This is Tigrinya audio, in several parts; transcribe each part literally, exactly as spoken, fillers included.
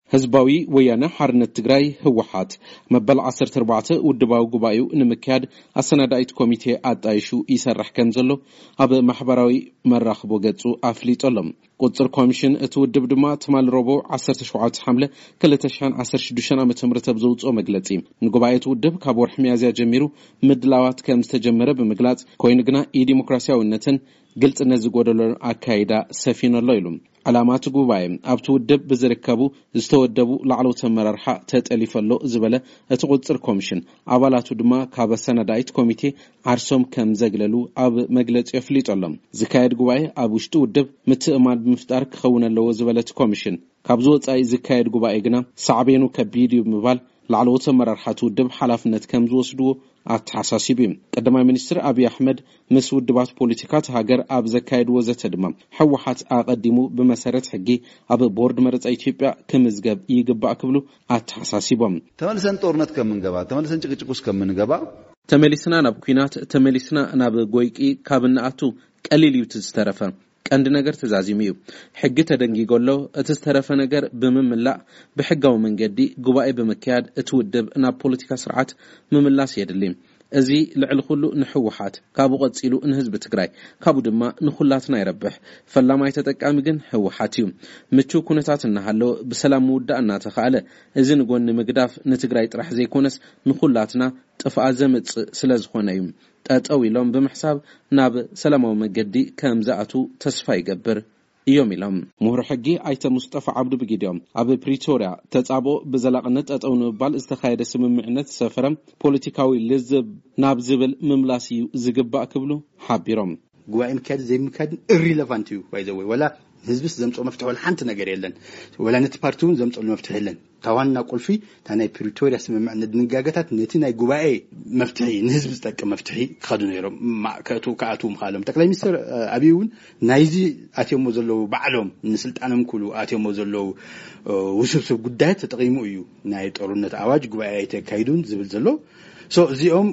ህዝባዊ ወያነ ሓርነት ትግራይ ህወሓት መበል ዓሰርተ ኣርባዕተ ውድባዊ ጉባኤኡ ንምክያድ ኣሰናዳኢት ኮሚቴ ኣጣይሹ ይሰርሕ ከም ዘሎ ኣብ ማሕበራዊ መራኸቢ ገጹ ኣፍሊጦሎም ቁጽር ኮሚሽን እቲ ውድብ ድማ ትማል ረቡዕ ዓሰርተ ሸውዓተ ሐምለ ክልተ ሸሕን ዓሰርተ ሽዱሽተ ዓመተ ምህረት ብዘውጽኦ መግለጺ ንጉባኤቱ ውድብ ካብ ወርሒ ሚያዝያ ጀሚሩ ምድላዋት ከም ዝተጀመረ ብምግላጽ ኮይኑ ግና ኢዲሞክራሲያዊነትን ግልጽነት ዝጎደሎ ኣካይዳ ሰፊነሎ ኢሉ علامات ጉባኤ ኣብቲ ውድብ ብዝርከቡ ዝተወደቡ ላዕለዎት አመራርሓ ተጠሊፈሎ ዝበለ እቲ ቁጽር ኮሚሽን አባላቱ ድማ ካብ ሰነዳይት ኮሚቴ ዓርሶም ከም ዘግለሉ ኣብ መግለጽ ይፍሊጦሎም ዝካየድ ጉባኤ ኣብ ውሽጡ ውድብ ምትእማን ብምፍጣር ክኸውነለዎ ዝበለ እቲ ኮሚሽን ካብ ዝወጻኢ ዝካየድ ጉባኤ ግና ሳዕቤኑ ከቢድ ብምባል ላዕለዎት አመራርሓቱ ውድብ ሓላፍነት ከም ዝወስድዎ አትሐሳሲብም ቀዳማይ ሚኒስትር አብይ አህመድ ምስ ውድባት ፖለቲካት ሀገር ኣብ ዘካየድ ወዘተ ድማ ህወሓት አቀዲሙ በመሰረት ሕጊ ኣብ ቦርድ መረጻ ኢትዮጵያ ከምዝገብ ይግባእ ክብሉ አትሐሳሲቦም ተመልሰን ጦርነት ከምንገባ ተመልሰን ጭቅጭቁስ ከምንገባ ተመልስና ናብ ኩናት ተመልስና ናብ ጎይቂ ካብናአቱ ቀሊል ይትስተረፈ ቀንድ ነገር ተዛዚሚዩ ሕግ ተደንጊጎሎ እተስተረፈ ነገር በመምላ በሕጋው መንገዲ ጉባኤ በመካያድ እትውድብ ና ፖለቲካ ስርዓት መምላስ የድልም እዚ ልዕል ሁሉ ንህወሓት ካብ ቆጽሉ እንህዝብ ትግራይ ካብ ድማ ንኹላትና ይረብሕ ፈላማይ ተጠቃሚ ግን ህወሓት እዩ ምቹ ኩነታት እናሃሎ በሰላም ውዳእና ተኻለ እዚ ንጎን ምግዳፍ ንትግራይ ጥራሕ ዘይኮነስ ንኹላትና ጥፋ ዘምጽ ስለዝኾነ እዩ ጠጠው ኢሎም በመሕሳብ ናብ ሰላማዊ መገዲ ከምዛአቱ ተስፋ ይገብር እዮም ኢሎም ምሁር ሕጊ አይተ ሙስጠፋ ዓብዱ ብጊዲዮም ኣብ ፕሪቶሪያ ተጻቦ በዘላቅነት ጠጠው ንባል ዝተኻየደ ስምምዕነት ሰፈረም ፖለቲካዊ ልዝብ ናብ ዝብል መምላስ እዩ ዝግባእ ክብሉ ሓቢሮም ጉባኤ ምካድ ዘይምካድ ኢሪሌቫንት እዩ ባይዘወይ ወላ ህዝብስ ዘምጾ መፍትሕ ወላ ሓንቲ ነገር የለን ወላ ነቲ ፓርቲውን ዘምጾ መፍትሕ የለን ታዋና ቁልፊ ታናይ ፕሪቶሪያ ስምምዕነት ድንጋገታት ነቲ ናይ ጉባኤ መፍትሒ ንህዝብ ዝጠቅም መፍትሒ ከዱ ነይሮም ማከቱ ካቱ ምኻሎም ጠቅላይ ሚኒስትር አብይውን ናይዚ አትየሞ ዘለው ባዕሎም ንስልጣንም ኩሉ አትየሞ ዘለው ውስብስብ ጉዳያት ተጠቂሙ እዩ ናይ ጦርነት አዋጅ ጉባኤ ተካይዱን ዝብል ዘሎ ሶ እዚኦም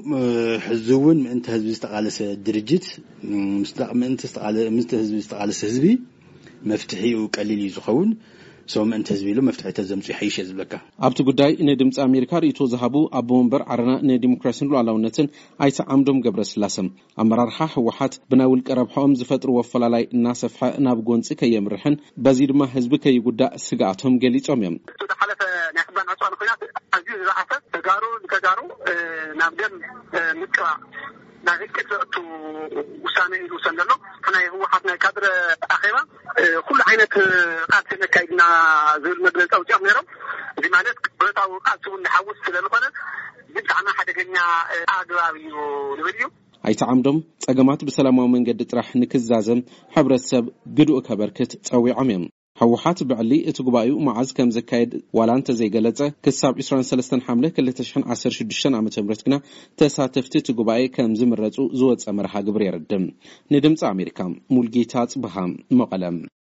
ህዝቡን ምንተ ህዝብ ዝተቃለሰ ድርጅት ምንተ ዝተቃለ ምንተ ህዝብ ዝተቃለሰ ህዝቢ መፍትሒው ቀሊል ይዝኸውን ሶም እንተ ህዝቢሉ መፍትሒ ተዘምጽ ይحيش ዝብለካ ኣብቲ ጉዳይ ንድምጽ አሜሪካ ሪቶ ዘሃቡ ኣብ ወንበር ዓረና ንዲሞክራሲን ሉዓላውነትን አይተ ዓምዶም ገብረስላሰም አመራርሓ ህወሓት ብናውል ቀረብሖም ዝፈጥሩ ወፈላላይ እናሰፍሐ ናብ ጎንጽ ከየምርሕን በዚ ድማ ህዝብ ከይጉዳእ ስጋኣቶም ገሊጾም እዮም ተሓለፈ ናክባን አጽዋን ኮይና ኣዝዩ ዝዓፈ ተጋሩ ተጋሩ ናብ ደም ምጥራ ናግጥቱ ውሳኔ ኢሉ ሰነሎ ከና ህወሓት ናይ ካድረ አኺባ ኩሉ ዓይነት ቃልሲ ነካይድና ዝብል መግለጫ ውጭም ነይሮም እዚ ማለት ብረታው ቃልሲ ንሓውስ ስለዝኾነ ብጣዕሚ ሓደገኛ ኣግባብ እዩ ንብልዩ አይተ ዓምዶም ጸገማት በሰላማዊ መንገዲ ጥራሕ ንክዛዘም ሕብረተሰብ ግዱእ ከበርክት ጸዊዖም እዮም ህወሓት ብዕሊ እቲ ጉባኤኡ መዓዝ ከም ዘካየድ ዋላንተ ዘይገለጸ ክሳብ عشرين وثلاثين ሐምለ ክልተ ሸሕን ዓሰርተ ሽዱሽተ ዓመተ ምህረት ግና ተሳተፍቲ እቲ ጉባኤ ከም ዝምረጹ ዝወጸ መርሃ ግብሪ ይረድም ንድምጽ አሜሪካ ሙልጌታ ጽብሃም መቀለም